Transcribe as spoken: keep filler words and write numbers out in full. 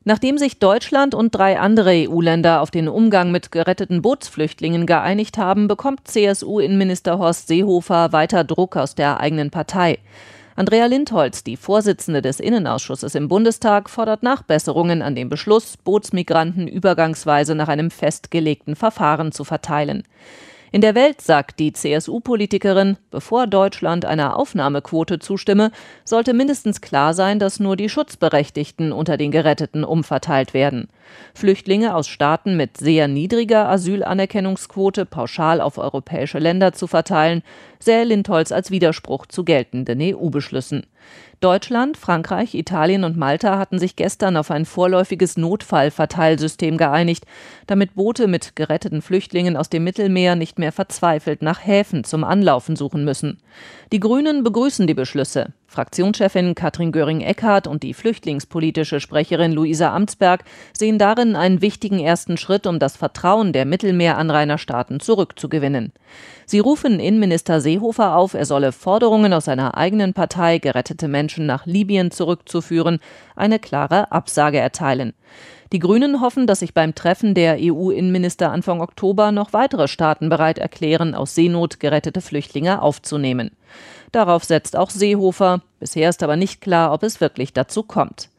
Nachdem sich Deutschland und drei andere E U-Länder auf den Umgang mit geretteten Bootsflüchtlingen geeinigt haben, bekommt C S U-Innenminister Horst Seehofer weiter Druck aus der eigenen Partei. Andrea Lindholz, die Vorsitzende des Innenausschusses im Bundestag, fordert Nachbesserungen an dem Beschluss, Bootsmigranten übergangsweise nach einem festgelegten Verfahren zu verteilen. In der Welt sagt die C S U-Politikerin, bevor Deutschland einer Aufnahmequote zustimme, sollte mindestens klar sein, dass nur die Schutzberechtigten unter den Geretteten umverteilt werden. Flüchtlinge aus Staaten mit sehr niedriger Asylanerkennungsquote pauschal auf europäische Länder zu verteilen, sähe Lindholz als Widerspruch zu geltenden E U-Beschlüssen. Deutschland, Frankreich, Italien und Malta hatten sich gestern auf ein vorläufiges Notfallverteilsystem geeinigt, damit Boote mit geretteten Flüchtlingen aus dem Mittelmeer nicht mehr verzweifelt nach Häfen zum Anlaufen suchen müssen. Die Grünen begrüßen die Beschlüsse. Fraktionschefin Katrin Göring-Eckardt und die flüchtlingspolitische Sprecherin Luisa Amtsberg sehen darin einen wichtigen ersten Schritt, um das Vertrauen der Mittelmeeranrainerstaaten zurückzugewinnen. Sie rufen Innenminister Seehofer auf, er solle Forderungen aus seiner eigenen Partei, gerettete Menschen nach Libyen zurückzuführen, eine klare Absage erteilen. Die Grünen hoffen, dass sich beim Treffen der E U-Innenminister Anfang Oktober noch weitere Staaten bereit erklären, aus Seenot gerettete Flüchtlinge aufzunehmen. Darauf setzt auch Seehofer. Bisher ist aber nicht klar, ob es wirklich dazu kommt.